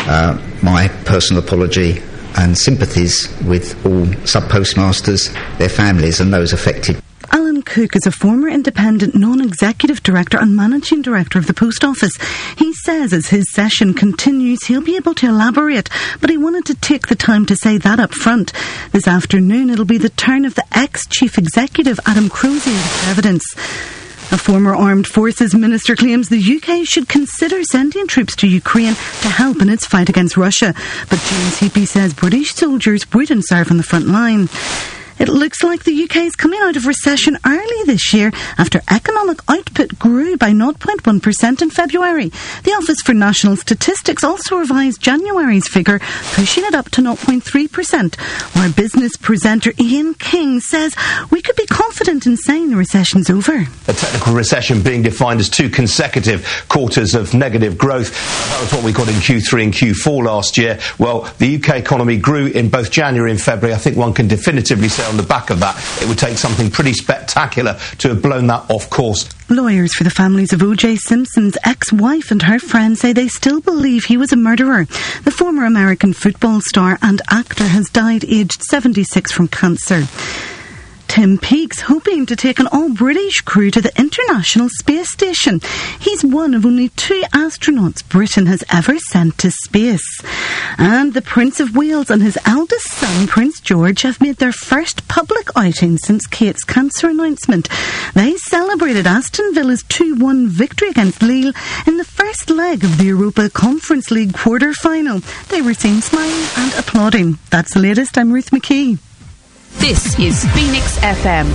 my personal apology and sympathies with all sub-postmasters, their families and those affected. Alan Cook is a former independent non-executive director and managing director of the Post Office. He says as his session continues he'll be able to elaborate, but he wanted to take the time to say that up front. This afternoon it'll be the turn of the ex-chief executive Adam Crozier to give evidence. A former Armed Forces minister claims the UK should consider sending troops to Ukraine to help in its fight against Russia. But James Heapy says British soldiers wouldn't serve on the front line. It looks like the UK is coming out of recession early this year after economic output grew by 0.1% in February. The Office for National Statistics also revised January's figure, pushing it up to 0.3%, while business presenter Ian King says we could be confident in saying the recession's over. A technical recession being defined as 2 consecutive quarters of negative growth. That was what we got in Q3 and Q4 last year. Well, the UK economy grew in both January and February. I think one can definitively say on the back of that, it would take something pretty spectacular to have blown that off course. Lawyers for the families of O.J. Simpson's ex-wife and her friend say they still believe he was a murderer. The former American football star and actor has died aged 76 from cancer. Tim Peake's hoping to take an all-British crew to the International Space Station. He's one of only 2 astronauts Britain has ever sent to space. And the Prince of Wales and his eldest son, Prince George, have made their first public outing since Kate's cancer announcement. They celebrated Aston Villa's 2-1 victory against Lille in the first leg of the Europa Conference League quarter-final. They were seen smiling and applauding. That's the latest. I'm Ruth McKee. This is Phoenix FM.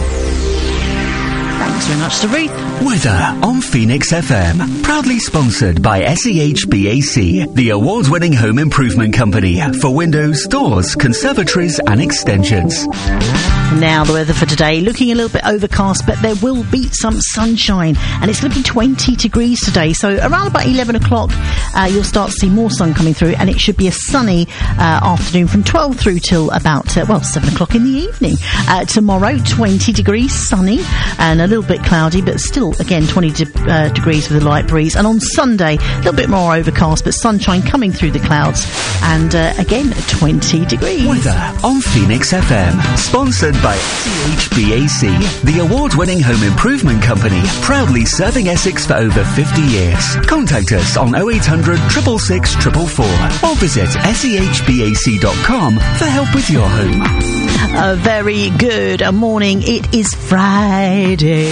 Thanks very much to Ruth. Weather on Phoenix FM. Proudly sponsored by SEHBAC, the award-winning home improvement company for windows, doors, conservatories and extensions. Now the weather for today, looking a little bit overcast, but there will be some sunshine, and it's going to be 20 degrees today. So around about 11 o'clock, you'll start to see more sun coming through, and it should be a sunny afternoon from 12 through till about, 7 o'clock in the evening. Tomorrow, 20 degrees, sunny, and a little bit cloudy, but still, again, 20 degrees with a light breeze. And on Sunday, a little bit more overcast, but sunshine coming through the clouds, and again, 20 degrees. Weather on Phoenix FM, sponsored by SEHBAC, the award-winning home improvement company, proudly serving Essex for over 50 years. Contact us on 0800 666 444 or visit sehbac.com for help with your home. A very good morning. It is Friday.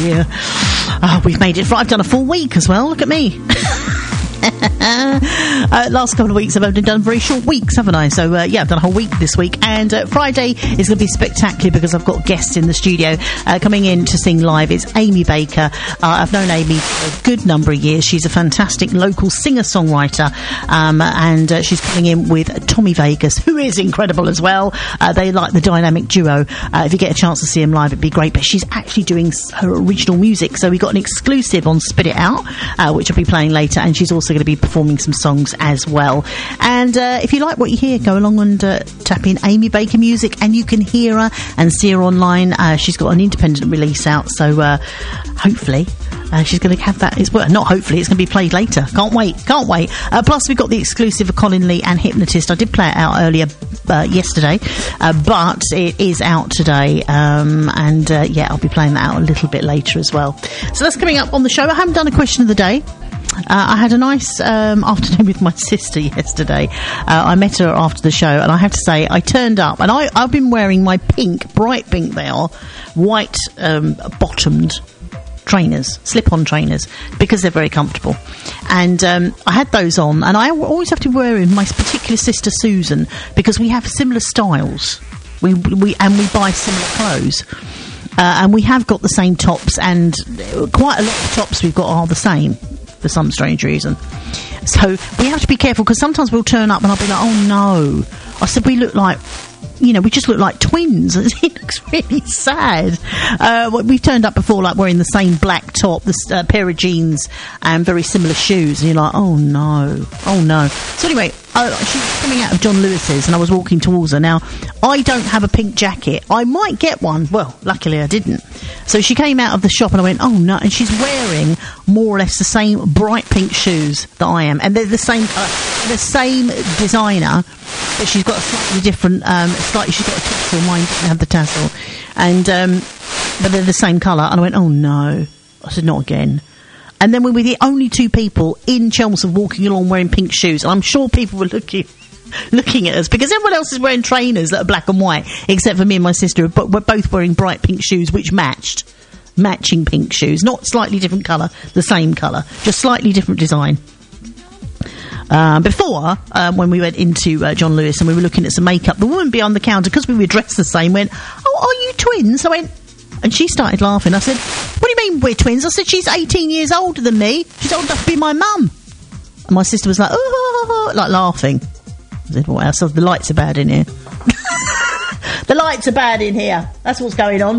We've made it. I've done a full week as well. Look at me. Last couple of weeks I've only done very short weeks, haven't I? So I've done a whole week this week, and Friday is going to be spectacular because I've got guests in the studio coming in to sing live. It's Amy Baker. I've known Amy for a good number of years. She's a fantastic local singer-songwriter, and she's coming in with Tommy Vegas, who is incredible as well. They like the dynamic duo. If you get a chance to see them live, it'd be great. But she's actually doing her original music, so we got an exclusive on Spit It Out, which I'll be playing later, and she's also going to be performing some songs as well. And if you like what you hear, go along and tap in Amy Baker Music, and you can hear her and see her online. She's got an independent release out, so hopefully she's going to have that. Not hopefully, it's going to be played later. Can't wait. Plus we've got the exclusive of Colin Lee and Hypnotist. I did play it out earlier yesterday, but it is out today, and I'll be playing that out a little bit later as well. So that's coming up on the show. I haven't done a question of the day. I had a nice afternoon with my sister yesterday. I met her after the show, and I have to say, I turned up, and I've been wearing my bright pink they are, white bottomed trainers, slip-on trainers, because they're very comfortable. And I had those on, and I always have to wear them with my particular sister Susan, because we have similar styles. We buy similar clothes. And we have got the same tops, and quite a lot of tops we've got are the same for some strange reason. So we have to be careful, because sometimes we'll turn up and I'll be like, oh no. I said, we look like, we just look like twins. It looks really sad. We've turned up before, like wearing the same black top, this pair of jeans, and very similar shoes, and you're like, oh no. So anyway, she was coming out of John Lewis's, and I was walking towards her. Now, I don't have a pink jacket. I might get one. Well, luckily I didn't. So she came out of the shop and I went, oh no, and she's wearing more or less the same bright pink shoes that I am, and they're the same colour, the same designer, but she's got a slightly different, she's got a tassel, mine doesn't have the tassel, and but they're the same colour, and I went, oh no. I said, not again. And then we were the only two people in Chelmsford walking along wearing pink shoes, and I'm sure people were looking at us, because everyone else is wearing trainers that are black and white, except for me and my sister, but we're both wearing bright pink shoes, which matching pink shoes, not slightly different colour, the same colour, just slightly different design. Before, when we went into John Lewis and we were looking at some makeup, the woman behind the counter, because we were dressed the same, went, oh, are you twins? I went, and she started laughing. I said, what do you mean we're twins? I said, she's 18 years older than me. She's old enough to be my mum. And my sister was like, oh, like laughing. I said, well, so the lights are bad in here. The lights are bad in here. That's what's going on.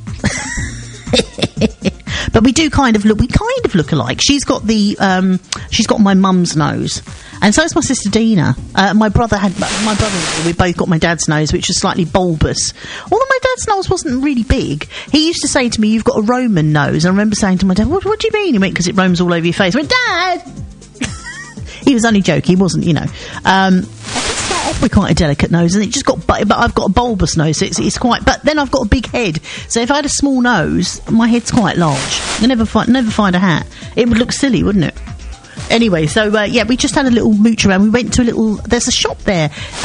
But we kind of look alike. She's got my mum's nose, and so is my sister Dina. My brother, we both got my dad's nose, which was slightly bulbous. Although my dad's nose wasn't really big. He used to say to me, you've got a Roman nose. And I remember saying to my dad, what do you mean? He went, because it roams all over your face. I went, Dad! He was only joking, he wasn't, I did start off with quite a delicate nose, and it just got, but I've got a bulbous nose, so it's quite, but then I've got a big head, so if I had a small nose, my head's quite large. I never find a hat. It would look silly, wouldn't it? Anyway, so we just had a little mooch around. We went to there's a shop there,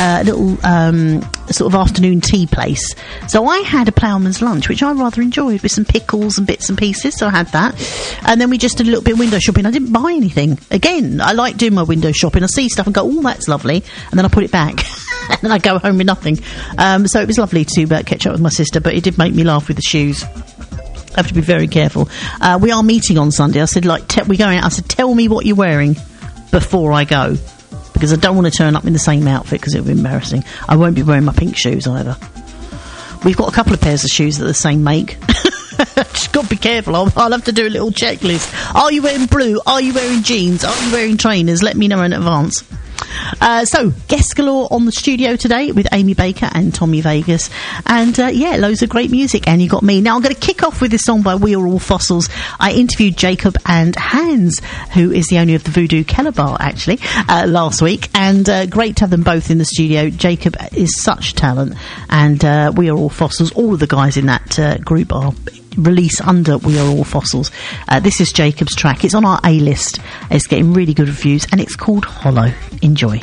sort of afternoon tea place. So I had a ploughman's lunch, which I rather enjoyed, with some pickles and bits and pieces, so I had that. And then we just did a little bit of window shopping. I didn't buy anything. Again, I like doing my window shopping. I see stuff and go, oh, that's lovely, and then I put it back. And then I go home with nothing. So it was lovely to catch up with my sister, but it did make me laugh with the shoes. I have to be very careful. We are meeting on Sunday. I said, we're going out. I said, tell me what you're wearing before I go, because I don't want to turn up in the same outfit, because it would be embarrassing. I won't be wearing my pink shoes either. We've got a couple of pairs of shoes that are the same make. Just got to be careful. I'll have to do a little checklist. Are you wearing blue? Are you wearing jeans? Are you wearing trainers? Let me know in advance. So, guest galore on the studio today with Amy Baker and Tommy Vegas. And, loads of great music. And you got me. Now, I'm going to kick off with this song by We Are All Fossils. I interviewed Jacob and Hans, who is the owner of the Voodoo Keller Bar, actually, last week. And great to have them both in the studio. Jacob is such talent. And We Are All Fossils. All of the guys in that group are release under We Are All Fossils. This is Jacob's track. It's on our A-list. It's getting really good reviews, and it's called Hollow. Enjoy.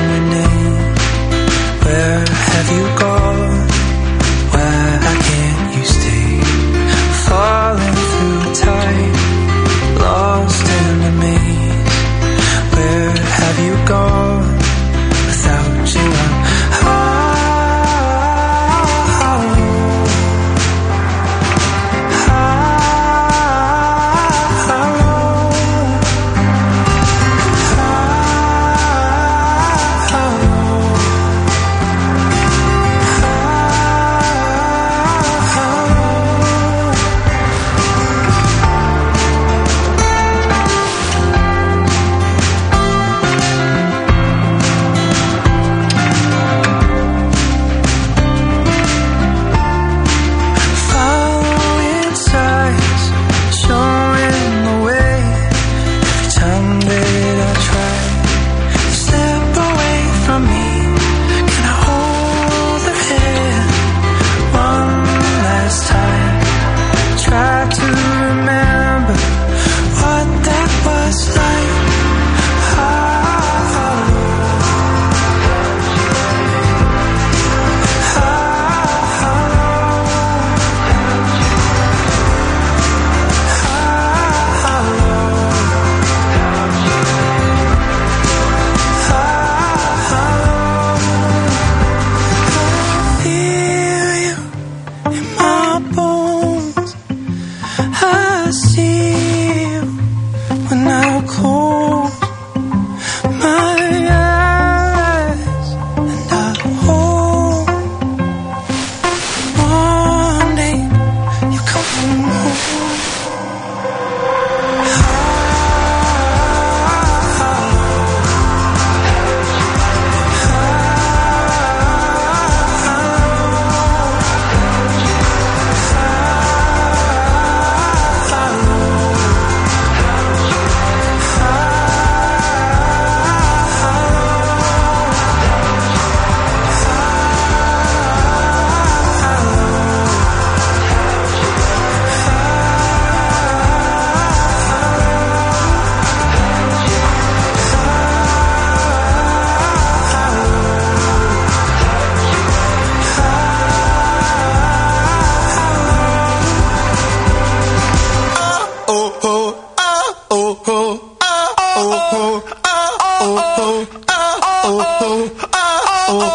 Have you gone where I can't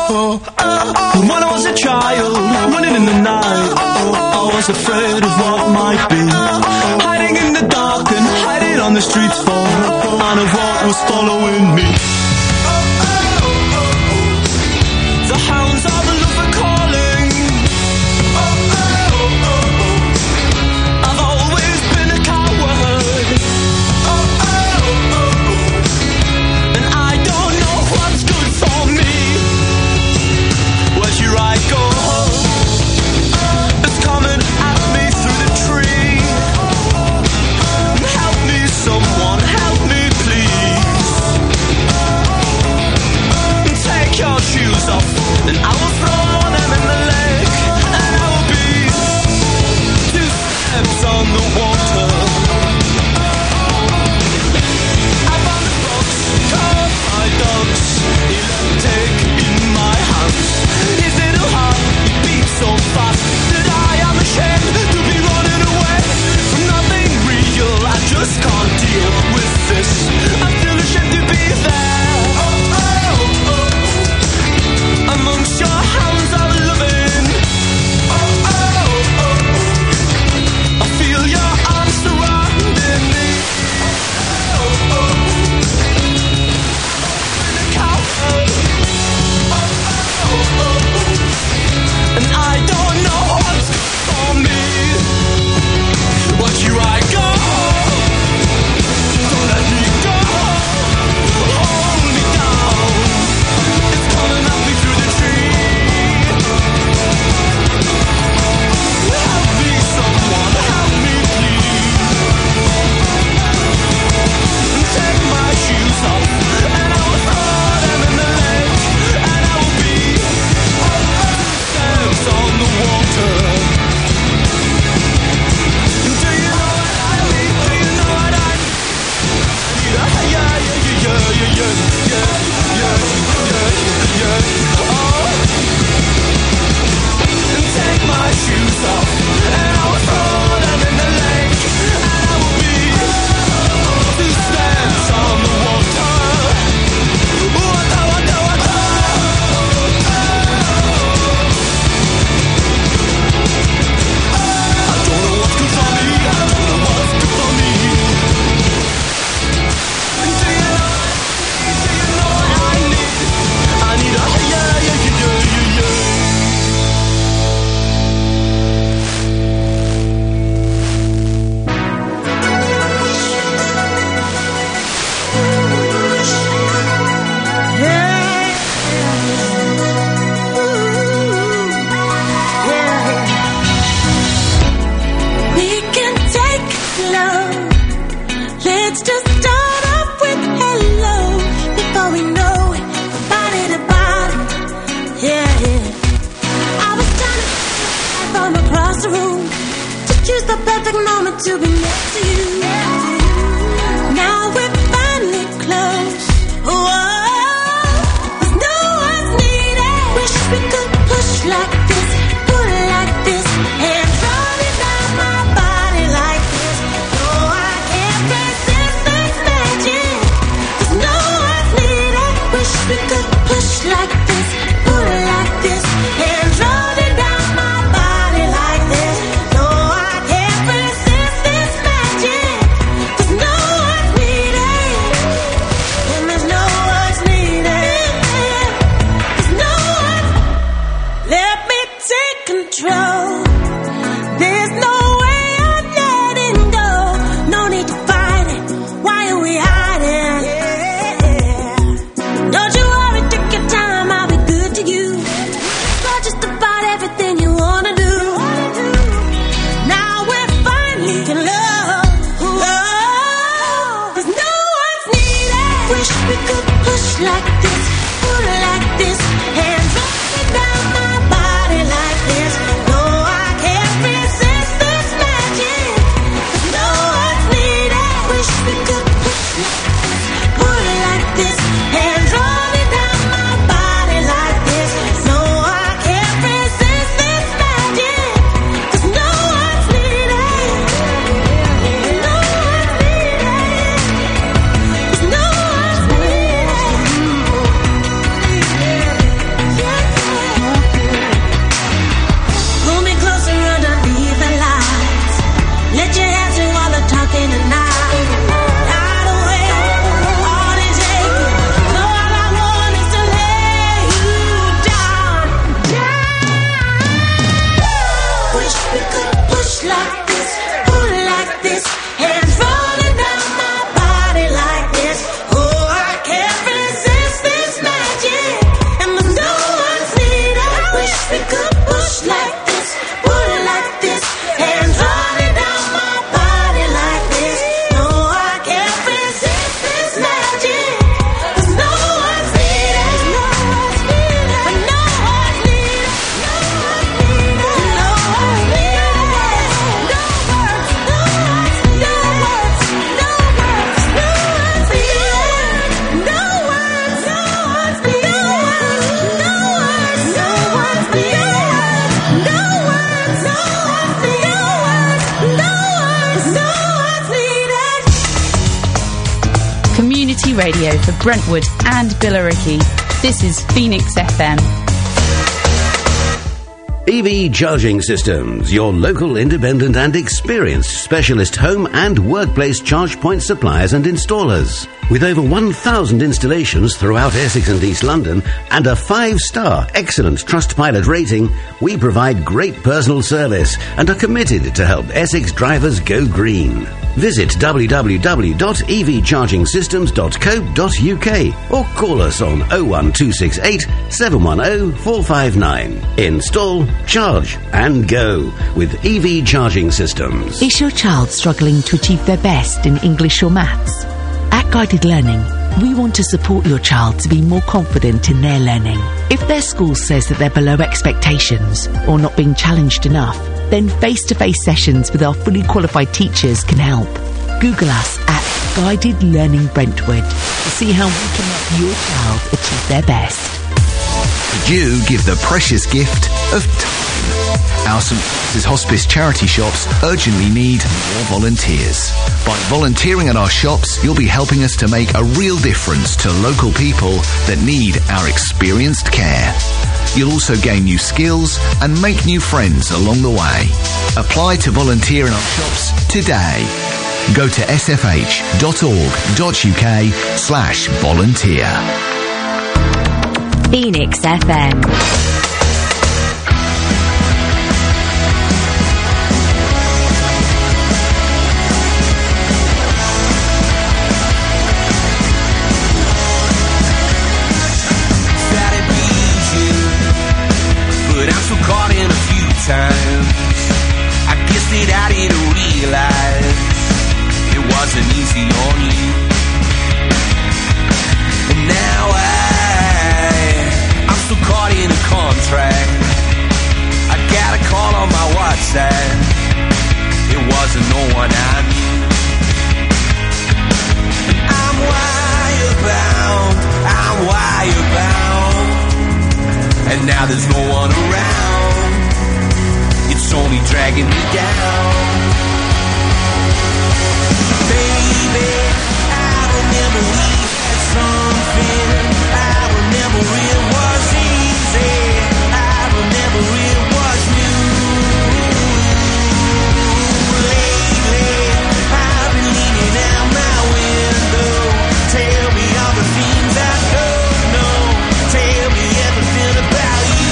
When I was a child, running in the night, I was afraid of what might be. Hiding in the dark and hiding on the streets for and of what was following me. The hounds of love are calling. I've always been a coward, and I don't know what's good for me. Where should I go? It's coming at me through the tree. Help me, someone, help me, please. Take your shoes off, and I will throw them in the lake, and I will be 2 steps on the water. I found a box called my dogs. Take in my hands. His little heart beats so fast that I am ashamed to be running away from nothing real. I just can't deal with this. I'm still ashamed to be there. Amongst your hands of loving. I feel your arms surrounding me. I'm a coward. And I don't know what's for me. Where should I go? Don't let me go. Hold me down. It's coming at me through the tree. Help me, someone, help me, please. Take my shoes off, and I will throw them in the lake, and I will be steps on the water. Do you know what I need? Do you know what I need? Take my shoes off, and I will throw them in the lake, and I will be 2 steps on the water. Water, water, water. I don't know what's good for me. I don't know what's good for me. Do you know what I need? I need a yeah. We can take it slow. Let's just start off with hello. Before we know it, about it. Yeah. I was trying to from across the room to choose the perfect moment to be next to you. Now we're finally close. There's no one's needed. Wish we could push like this, pull like this, hands running down my body like this. No, I can't resist this magic. There's no one's needed. Wish we could push like this, pull like this, hands running down my body like this. No, I can't resist this magic. There's no one's needed, and there's no one's needed. There's no one. Let me take control. There's no way I'm letting go. No need to fight it. Why are we hiding? Don't you worry, take your time. I'll be good to you. Not just about everything you wanna do. Now we're finally in love. There's no one's needed. Wish we could push like this, pull like this, hands up and down my body like this. No, I can't resist this wish we could push like this, pull like this, hands rolling down my body like this. Oh, I can't resist this magic, and there's no one's need. I wish we could push like this, pull like this, hands rolling down my body like this. No, I can't resist this magic. There's no one's needed, no one's needed, but no one's needed, no one's needed, no one's needed. No words, no words, no words, no words, no one's needed. No words, no one's needed. No words, no one's needed. No words, no one's needed. No words, no one's needed. Community radio for Brentwood and Billericay. This is Phoenix FM. EV Charging Systems, your local independent and experienced specialist home and workplace charge point suppliers and installers. With over 1,000 installations throughout Essex and East London and a 5-star excellent Trustpilot rating, we provide great personal service and are committed to help Essex drivers go green. Visit www.evchargingsystems.co.uk or call us on 01268 710 459. Install, charge and go with EV Charging Systems. Is your child struggling to achieve their best in English or maths? At Guided Learning, we want to support your child to be more confident in their learning. If their school says that they're below expectations or not being challenged enough, then face-to-face sessions with our fully qualified teachers can help. Google us at Guided Learning Brentwood to see how we can help your child achieve their best. Could you give the precious gift of time? Our St. Francis Hospice charity shops urgently need more volunteers. By volunteering at our shops, you'll be helping us to make a real difference to local people that need our experienced care. You'll also gain new skills and make new friends along the way. Apply to volunteer in our shops today. Go to sfh.org.uk/volunteer. Phoenix FM. Caught in a few times. I guess that I didn't realize it wasn't easy on you. And now I'm still caught in a contract. I got a call on my WhatsApp. It wasn't no one I knew. And I'm wire-bound. I'm wire-bound. And now there's no one around. It's only dragging me down. Baby, I remember we had something. I remember it was easy. I remember it was new. Lately, I've been leaning out my window. Tell me all the things I don't know. Tell me everything about you.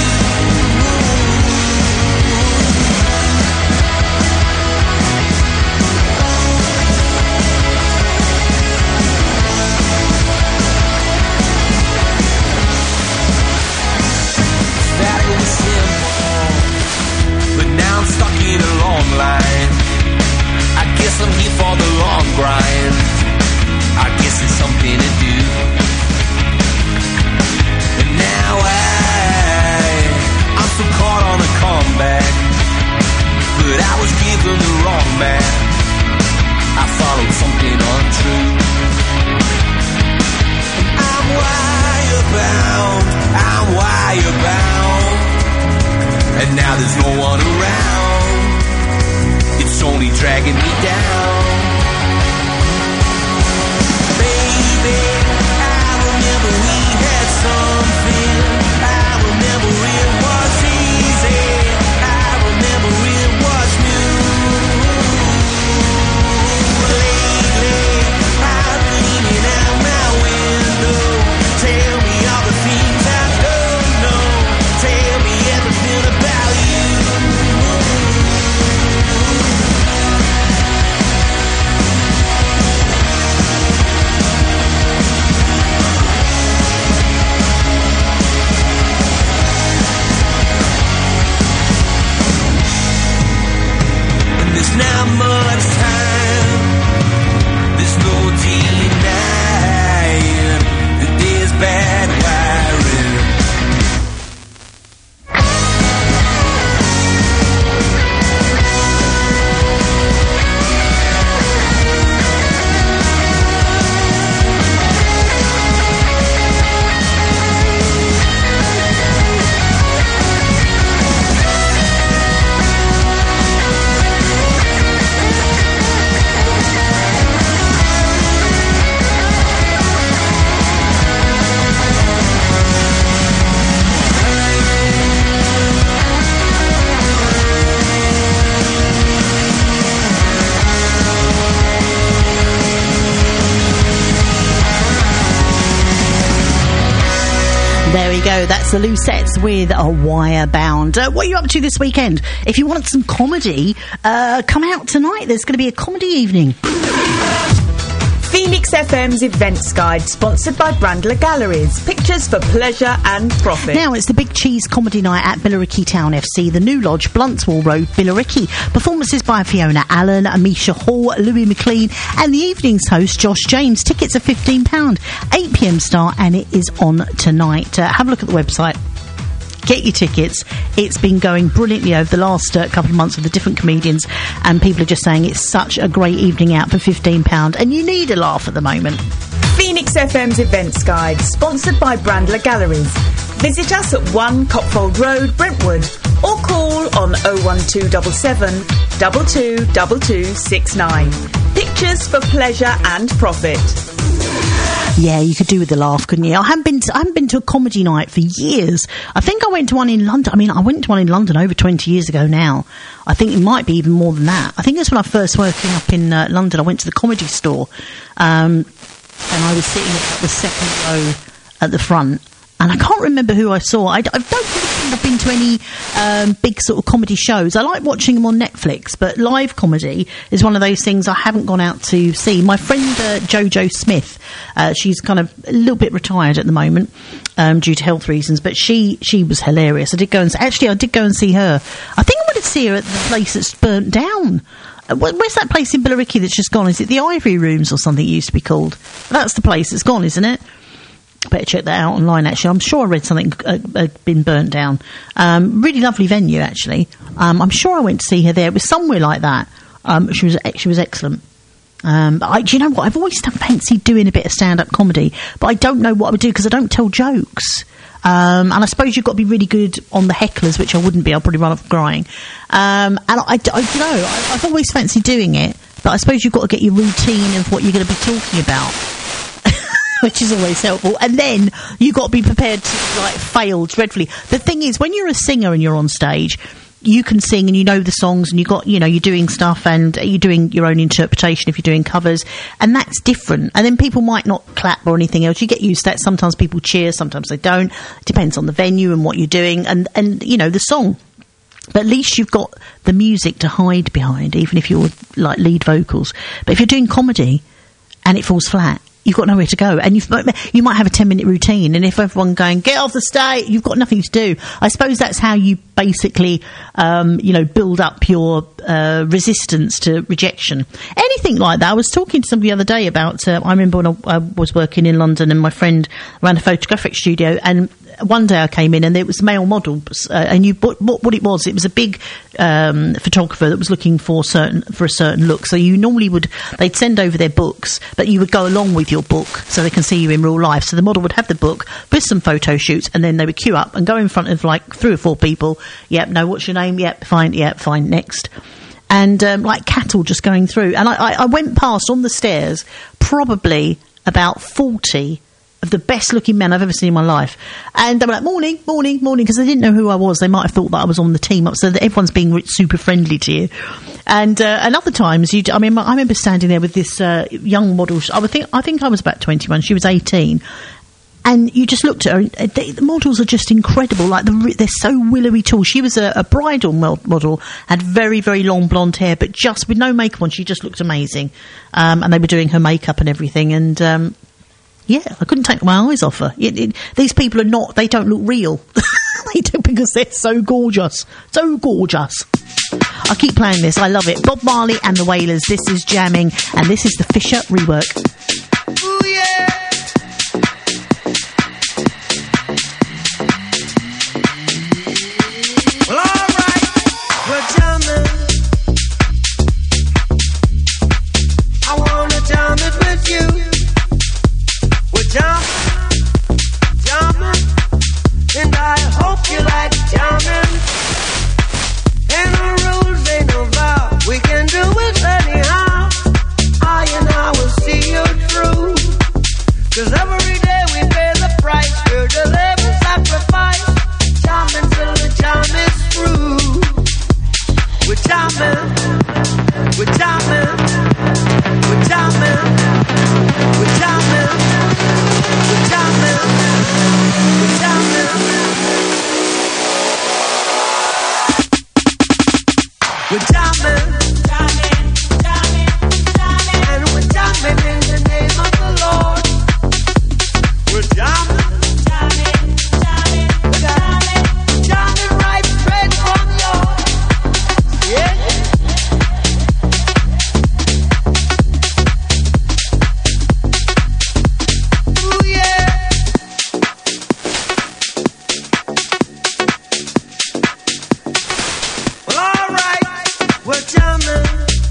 That it was simple, but now I'm stuck in a long line. I guess I'm here for the long grind. I guess it's something to do. And now I'm so caught on a comeback, but I was given the wrong man. I followed something untrue. I'm wire-bound. I'm wire-bound. And now there's no one around. It's only dragging me down. Baby, I remember we had something. I remember it was easy. I remember it was new. Lately, I've been leaning out my window. Tell me all the things I don't know. Tell me everything about you. There's not much time. There's no denying that there's bad wiring. There we go. That's the Lucettes with A Wire Bound. What are you up to this weekend? If you want some comedy, come out tonight. There's going to be a comedy evening. Phoenix FM's events guide, sponsored by Brandler Galleries. Pictures for pleasure and profit. Now it's the Big Cheese Comedy Night at Billericay Town FC, the New Lodge, Bluntswall Road, Billericay. Performances by Fiona Allen, Amisha Hall, Louis McLean, and the evening's host, Josh James. Tickets are £15, 8 p.m. start, and it is on tonight. Have a look at the website. Get your tickets. It's been going brilliantly over the last couple of months with the different comedians, and people are just saying it's such a great evening out for £15, and you need a laugh at the moment. Phoenix FM's events guide, sponsored by Brandler Galleries. Visit us at 1 Copfold Road, Brentwood, or call on 01277 222269. Pictures for pleasure and profit. Yeah, you could do with the laugh, couldn't you? I haven't been to a comedy night for years. I think I went to one in London. I mean, I went to one in London over 20 years ago now. I think it might be even more than that. I think that's when I first working up in London. I went to the Comedy Store, and I was sitting at the second row at the front. And I can't remember who I saw. I don't think I've been to any big sort of comedy shows. I like watching them on Netflix, but live comedy is one of those things I haven't gone out to see. My friend Jojo Smith, she's kind of a little bit retired at the moment due to health reasons, but she was hilarious. I did go and see her. I think I wanted to see her at the place that's burnt down. Where's that place in Billericay that's just gone? Is it the Ivory Rooms or something it used to be called? That's the place that's gone, isn't it? Better check that out online, actually. I'm sure I read something had been burnt down. Really lovely venue, actually. I'm sure I went to see her there. It was somewhere like that. She was excellent. But do you know what? I've always fancied doing a bit of stand-up comedy, but I don't know what I would do because I don't tell jokes. And I suppose you've got to be really good on the hecklers, which I wouldn't be. I'll probably run off crying. And I've always fancied doing it, but I suppose you've got to get your routine of what you're going to be talking about. Which is always helpful. And then you've got to be prepared to, fail dreadfully. The thing is, when you're a singer and you're on stage, you can sing and you know the songs and you're doing stuff and you're doing your own interpretation if you're doing covers. And that's different. And then people might not clap or anything else. You get used to that. Sometimes people cheer, sometimes they don't. It depends on the venue and what you're doing and the song. But at least you've got the music to hide behind, even if you're lead vocals. But if you're doing comedy and it falls flat, you've got nowhere to go, and you might have a 10-minute routine, and if everyone going, get off the stage, you've got nothing to do. I suppose that's how you basically, build up your resistance to rejection. Anything like that. I was talking to somebody the other day about, I remember when I was working in London, and my friend ran a photographic studio, and one day I came in and there was male models, and what it was a big photographer that was looking for a certain look. So you normally they'd send over their books, but you would go along with your book so they can see you in real life. So the model would have the book with some photo shoots, and then they would queue up and go in front of 3 or 4 people. Yep, no, what's your name? Yep, fine, next. And like cattle just going through. And I went past on the stairs probably about 40 of the best looking men I've ever seen in my life. And they were like, morning, because they didn't know who I was. They might have thought that I was on the team up, so that everyone's being super friendly to you. And other times, I remember standing there with this young model. I think I was about 21. She was 18. And you just looked at her, and the models are just incredible. They're so willowy tall. She was a bridal model, had very, very long blonde hair, but just with no makeup on, she just looked amazing. And they were doing her makeup and everything. And yeah, I couldn't take my eyes off her. These people they don't look real. They do, because they're so gorgeous. So gorgeous. I keep playing this. I love it. Bob Marley and the Wailers. This is Jamming, and this is the Fisher rework. Ooh, yeah. Well, all right, we're jamming. I wanna jam it with you. We're jamming, and I hope you like jamming. Ain't no rules, ain't no vow. We can do it anyhow. I and I will see you through. 'Cause every day we pay the price. We're delivering sacrifice. Jamming till the jam is through. We're jamming. We're jamming. We're jamming. We're jamming. We're jamming. We're jamming. We're jamming. And we're jamming in the name of the Lord. We're jamming. We're jamming right straight from Lord. Yeah. Ooh, yeah. Well, all right, we're jamming,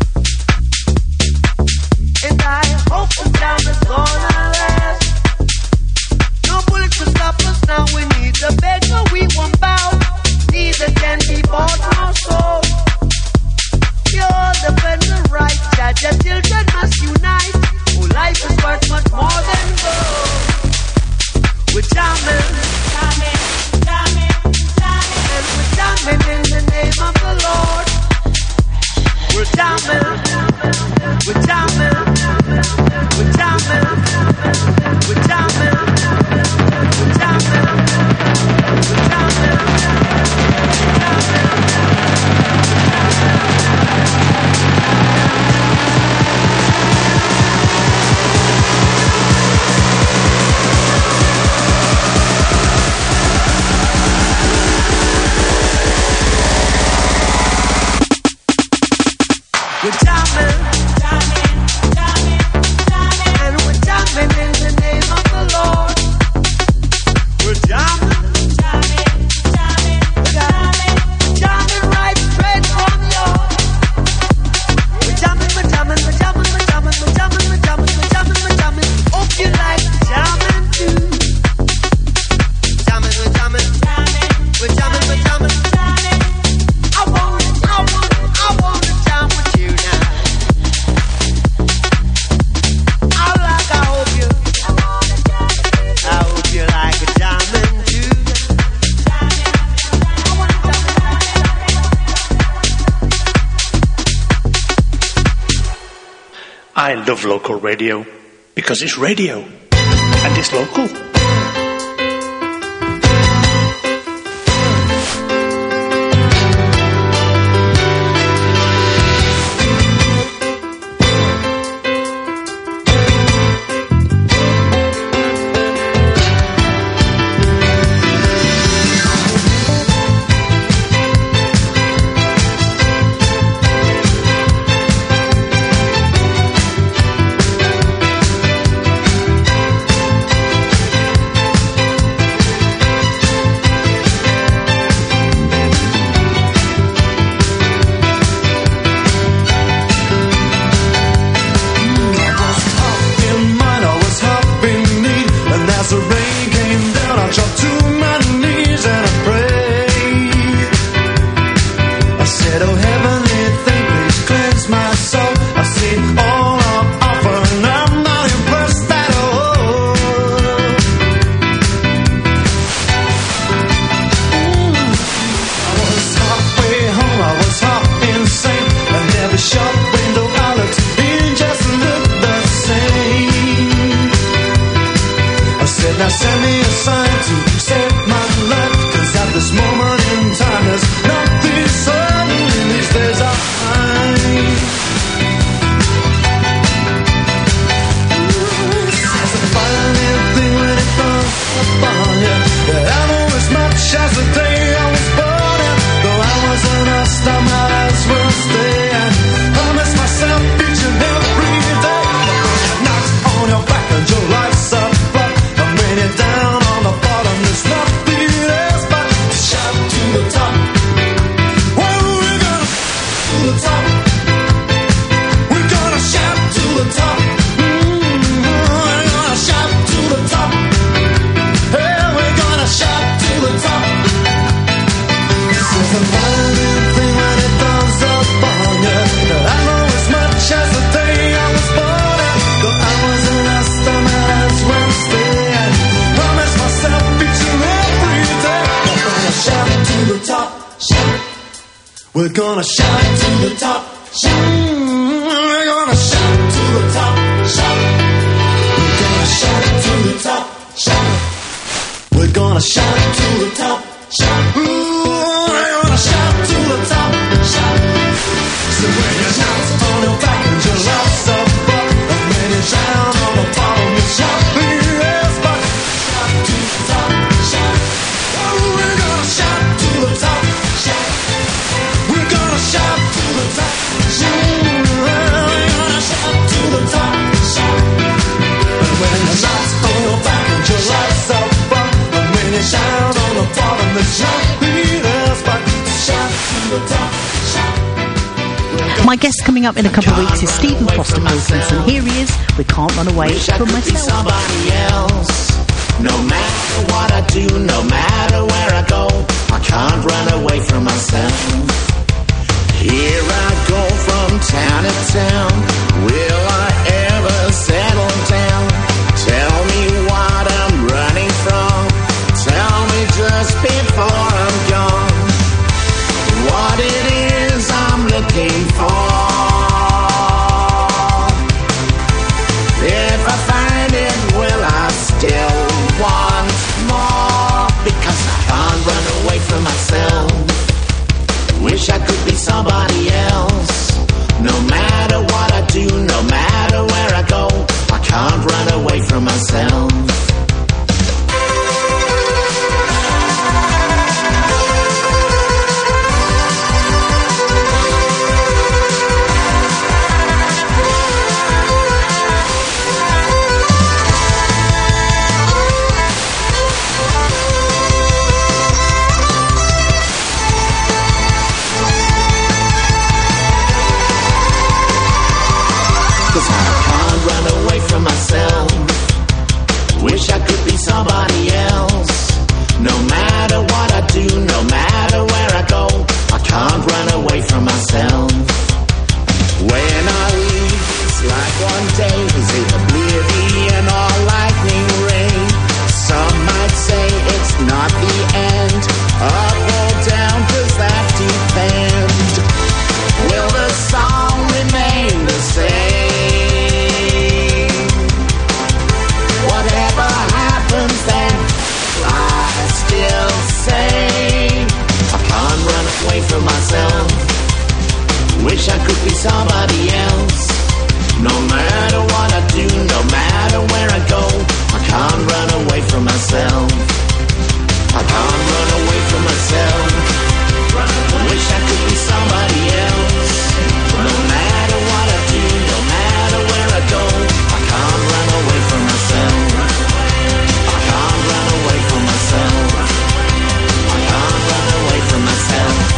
and I hope the jam is gonna last. No bullets to stop us now. We need the beggar, we won't bow. Neither can be bought nor sold. You're the better right, that your children must unite. Oh, life is worth much more than gold. We're jamming, and we're jamming in the name of the Lord. We're jamming, we're jamming, we're jamming, we're jamming, we're jamming, we're jamming, we're jamming, and we're jamming in the name of the Lord. We're jamming, jamming right straight from Lord. We're jamming, we're jamming, we're jamming, we're jamming, we're jamming, we're jamming, we're jamming, we're jamming. Hope you like jamming too. Jamming, we're jamming, we're jamming, we're jamming. I wanna jam with you now. I hope you like a jamming too. I love local radio because it's radio and it's local. Send me a sign to save my life, 'cause at this moment in time there's nothing certain in these days I find. Says the funny thing when it comes upon you, but I know as much as the day We're gonna shout to the top, shout. We're gonna shout to the top, shout. We're gonna shout to the top, shout. We're gonna shout to the top, shout. We're gonna shout to the top, shout. So when you shout on the back and your love's up, and when you shout on the bottom, you shout. Yes, but shout to the top, shout. Oh, we're gonna shout to the top, shout. We're gonna shout to the top, shout. We're gonna shout to the top, shout. And when you shout on the back and your love's up, and when you shout on the bottom, you shout. Yes, but shout to the top, shout. My guest coming up in a couple of weeks is Stephen Foster Wilkinson. Here he is with Can't Run Away From Myself. Somebody else. No matter what I do, no matter where I go, I can't run away from myself. Here I go from town to town. Will I ever settle down? Tell me what I'm running from. Tell me just before I'm gone what it is I'm looking for. If I find it, will I still want more? Because I can't run away from myself. Wish I could be somebody else. No matter what I do, no matter where I go, I can't run away from myself. Myself. Wish I could be somebody else. No matter what I do, no matter where I go, I can't run away from myself. When I leave, it's like one day is in oblivion or lightning rain. Some might say it's not the end. Up or down, does that depend? Will the song remain the same? Whatever happens then, I still say I can't run away from myself. Wish I could be somebody else. No matter what I do, no matter where I go, I can't run away from myself. I can't run away from myself. Wish I could be somebody else. No matter what I do, no matter where I go, I can't run away from myself. I can't run away from myself. I can't run away from myself.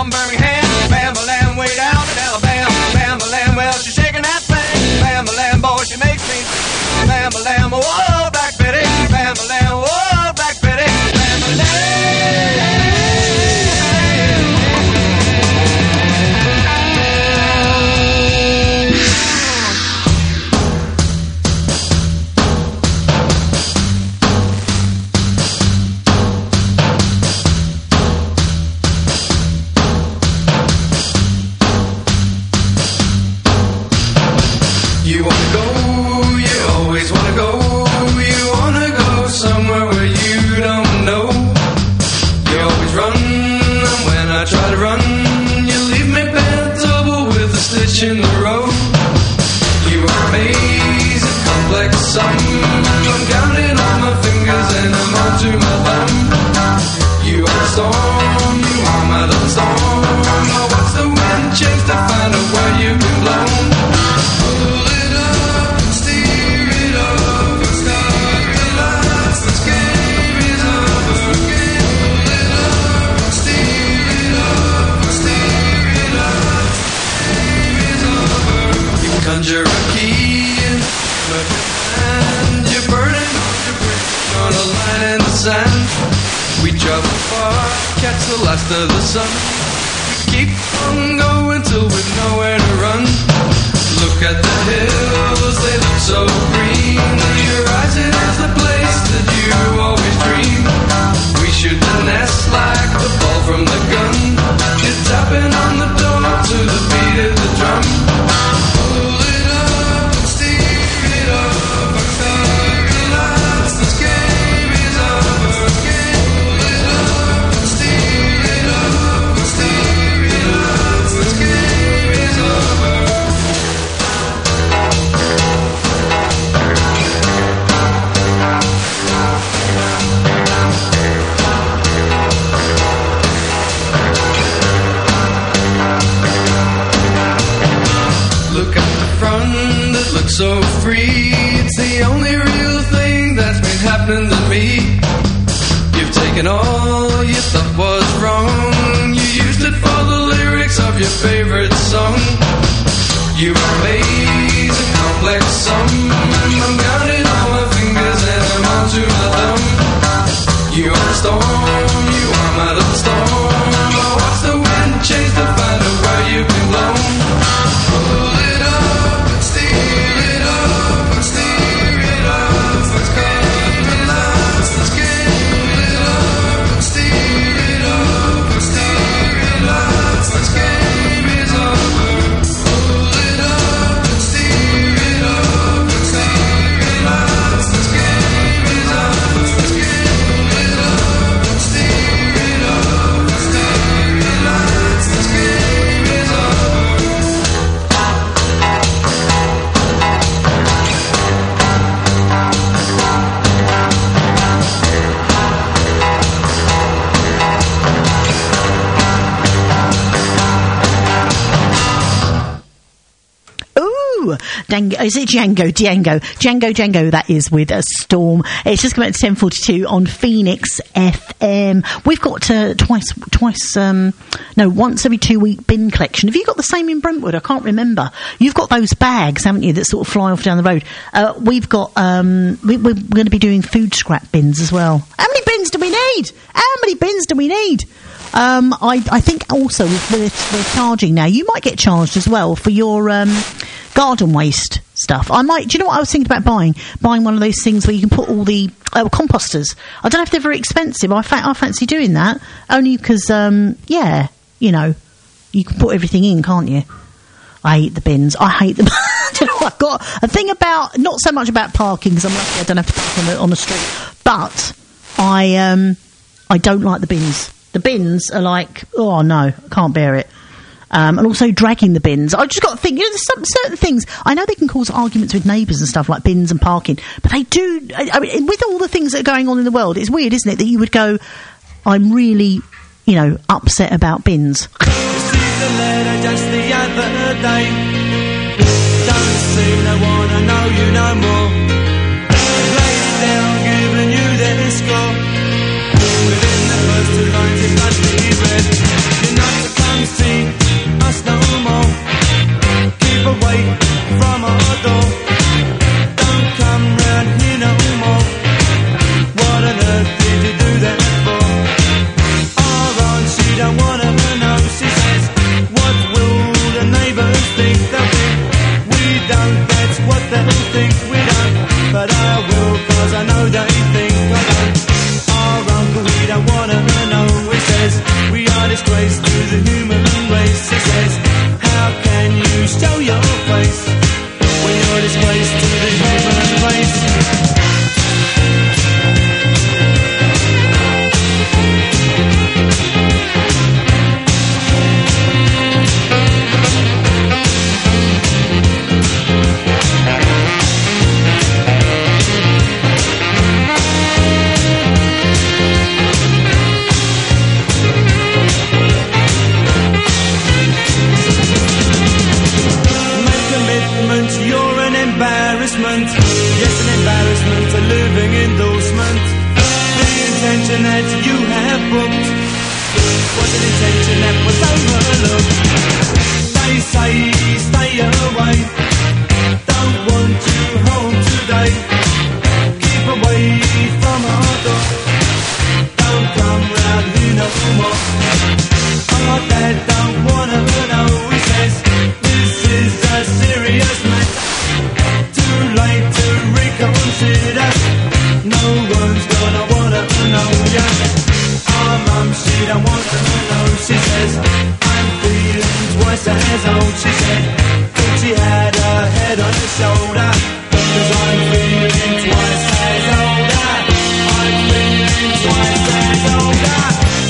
from Birmingham. Bam-a-lam way down in Alabama. Bam-a-lam, well, she's shaking that thing. Bam-a-lam, boy, she makes me. Bam-a-lam, whoa, Black Betty. Bam-a-lam, whoa, Black Betty. Bam-a-lam. You wanna go, you always wanna go. You wanna go somewhere where you don't know. You always run, and when I try to run, you leave me bent double with a stitch in the road. You are amazing, complex sum. I'm counting on my fingers and I'm on to my thumb. You are the storm, you are my little storm. I watch the wind change to find out where you've been blown. Conjure a key and you're burning on a line in the sand. We travel far, catch the last of the sun. We keep on going till we've nowhere to run. Look at the hills, they look so green. The horizon is the place that you always dream. We shoot the nest like the ball from the gun. You're tapping on the door to the beat of the drum. So free, it's the only real thing that's been happening to me. You've taken all you thought was wrong. You used it for the lyrics of your favorite song. You amazing, complex sum. I'm counting all my fingers and I'm on to my thumb. You are the storm, you are my little storm. I watch the wind change to find out where you've been blown. Pull it up and steer it up and steer it up. Let's go and last. Let's get it up and steer it up and steer it up. Let's game is over. Pull it up and steer it up and steer it up. Let's game is over. Let's get it up and steer it up and steer it up. Let's game is over. Dango, is it Django? Django, that is, with a storm. It's just coming at 10:42 on Phoenix FM. We've got once every 2 week bin collection. Have you got the same in Brentwood? I can't remember. You've got those bags, haven't you, that sort of fly off down the road? We've got, we're going to be doing food scrap bins as well. How many bins do we need? I think also we're charging now. You might get charged as well for your garden waste stuff. Do you know what I was thinking about buying? Buying one of those things where you can put all the composters. I don't know if they're very expensive. I fancy doing that, only because, you can put everything in, can't you? I hate the bins. I hate them. Do you know what? I've got a thing about, not so much about parking, because I'm lucky I don't have to park on the street, but I don't like the bins. The bins are like, oh no, I can't bear it. And also dragging the bins. I just got to think, there's some certain things, I know they can cause arguments with neighbours and stuff like bins and parking, but they do, I mean, with all the things that are going on in the world, it's weird, isn't it, that you would go, I'm really, upset about bins. Received a letter just the other day. Don't seem to wanna know you no more. Laid it down, giving you their score. Within the first 2 lines it must be read. You're not to come the human race. He says, how can you show your face when you're a disgrace to the human race? Yes, an embarrassment, a living endorsement. The intention that you have booked was an intention that was overlooked. They say stay away, don't want you home today. Keep away from our door, don't come round here no more. Our dad don't wanna know, he says, this is a serious matter. Too late to reconsider. No one's gonna wanna know ya. Our mum, she don't wanna know. She says, I'm feeling twice as old. She said, if she had her head on her shoulder, 'cause I'm feeling twice as older. I'm feeling twice as older.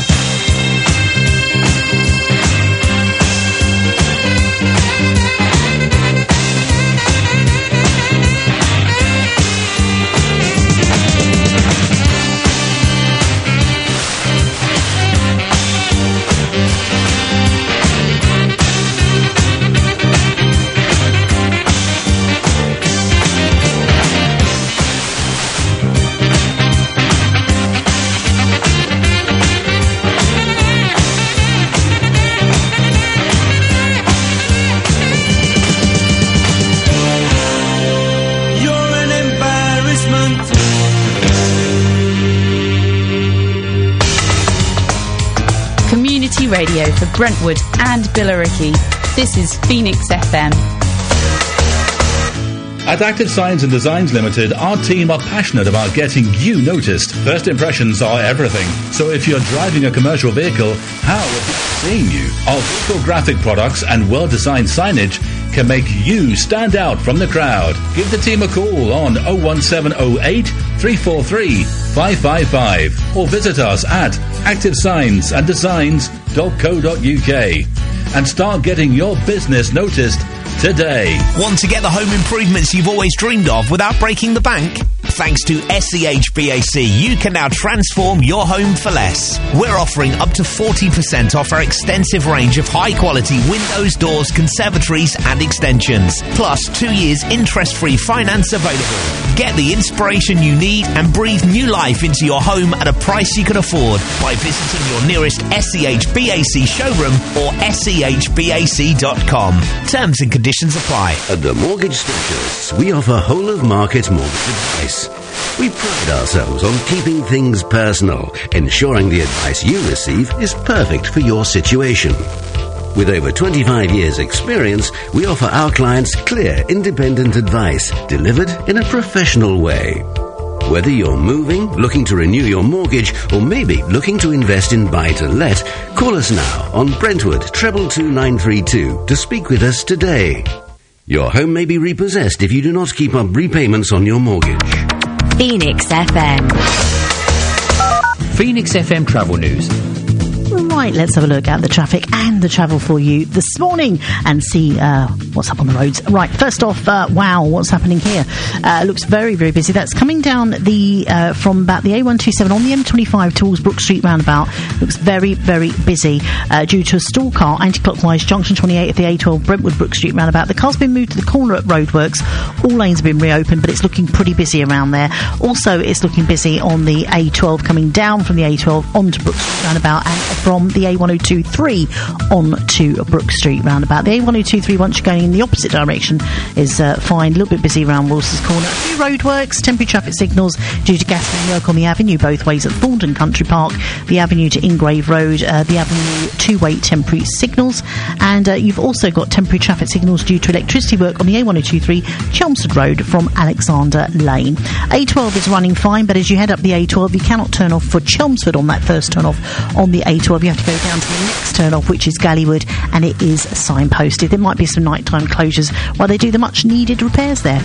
Radio for Brentwood and Billericay. This is Phoenix FM. At Active Signs and Designs Limited, our team are passionate about getting you noticed. First impressions are everything. So if you're driving a commercial vehicle, how are people seeing you? Our vehicle graphic products and well-designed signage can make you stand out from the crowd. Give the team a call on 01708 343 555 or visit us at activesignsandddesigns.co.uk and start getting your business noticed today. Want to get the home improvements you've always dreamed of without breaking the bank? Thanks to SEHBAC, you can now transform your home for less. We're offering up to 40% off our extensive range of high-quality windows, doors, conservatories and extensions. Plus 2 years interest-free finance available. Get the inspiration you need and breathe new life into your home at a price you can afford by visiting your nearest SEHBAC showroom or SEHBAC.com. Terms and conditions apply. At the Mortgage Specialists, we offer whole-of-market mortgage advice. We pride ourselves on keeping things personal, ensuring the advice you receive is perfect for your situation. With over 25 years' experience, we offer our clients clear, independent advice delivered in a professional way. Whether you're moving, looking to renew your mortgage, or maybe looking to invest in buy-to-let, call us now on Brentwood 222 to speak with us today. Your home may be repossessed if you do not keep up repayments on your mortgage. Phoenix FM. Phoenix FM Travel News. Right, let's have a look at the traffic and the travel for you this morning and see what's up on the roads. Right, first off, wow, what's happening here? Looks very, very busy. That's coming down the from about the A127 on the M25 towards Brook Street roundabout. Looks very, very busy due to a stall car anti-clockwise junction 28 of the A12 Brentwood Brook Street roundabout. The car's been moved to the corner at Roadworks. All lanes have been reopened, but it's looking pretty busy around there. Also, it's looking busy on the A12 coming down from the A12 onto Brook Street roundabout and from the A1023 on to Brook Street roundabout. The A1023, once you're going in the opposite direction, is fine. A little bit busy around Wilson's Corner. A few roadworks, temporary traffic signals due to gasing work on the avenue both ways at Thornton Country Park, the avenue to Ingrave Road, the avenue two-way temporary signals, and you've also got temporary traffic signals due to electricity work on the A1023 Chelmsford Road from Alexander Lane. A12 is running fine, but as you head up the A12, you cannot turn off for Chelmsford on that first turn off on the A12. You have have to go down to the next turn off, which is Gallywood, and it is signposted. There might be some nighttime closures while they do the much needed repairs there.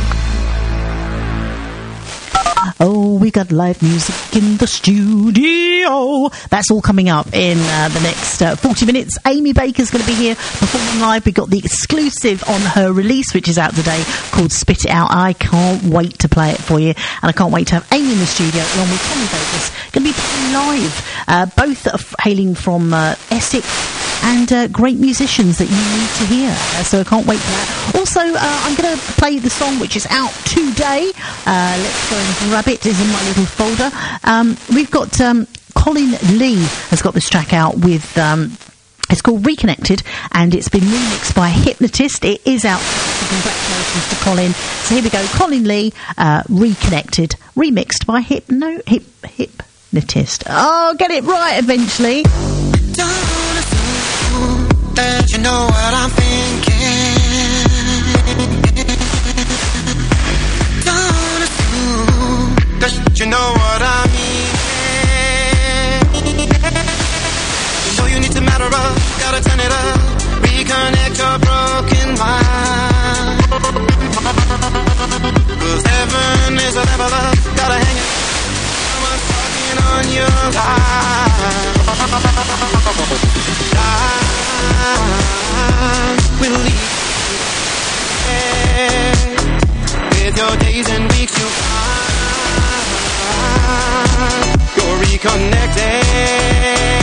Oh, we got live music in the studio. That's all coming up in the next 40 minutes. Amy Baker's going to be here performing live. We've got the exclusive on her release, which is out today, called Spit It Out. I can't wait to play it for you. And I can't wait to have Amy in the studio along with Tommy Vegas. Going to be playing live. Both are hailing from Essex, and great musicians that you need to hear. So I can't wait for that. Also, I'm going to play the song which is out today. Let's Go and Grab It is in my little folder. We've got Colin Lee has got this track out with... it's called Reconnected, and it's been remixed by Hypnotist. It is out. So congratulations to Colin. So here we go. Colin Lee, Reconnected, remixed by Hypnotist. Oh, get it right eventually. Don't assume that you know what I'm thinking. Don't assume that you know what I mean. You know you need to matter up, gotta turn it up, reconnect your broken mind. 'Cause heaven is a level up, gotta hang it. Someone's talking on your life. Time will leave with your days and weeks you find you're reconnected.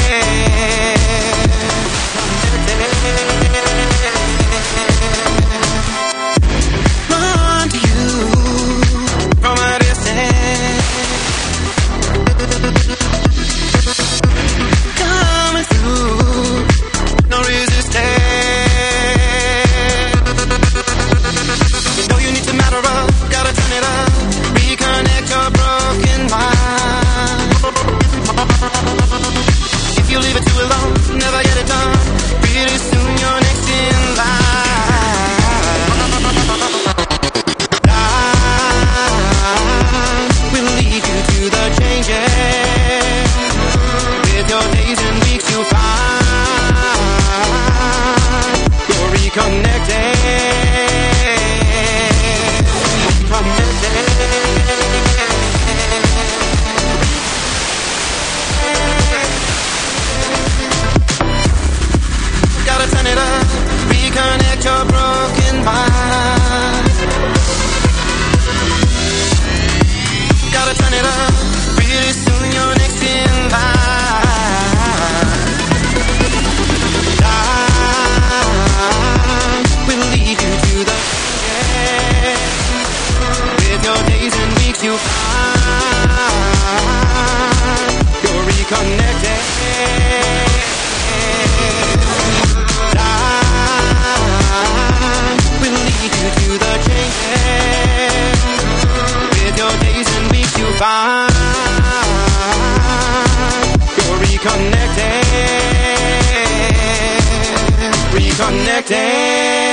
Run to you from a distance, coming through, no resistance. You know you need to matter up, gotta turn it up, reconnect your broken mind. If you leave it too alone, never get it done, pretty soon you're next in line. Time will lead you to the changes, with your days and weeks you find you're reconnected. Gotta turn it up, reconnect your broken mind. Gotta turn it up, pretty soon you're next in line. Time will lead you to the end, with your days and weeks you find you're reconnected. Time will lead you to the changes, with your days and weeks you find you're reconnected. Reconnected.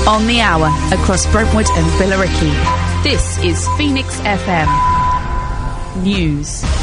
On the hour, across Brentwood and Billericay. This is Phoenix FM News.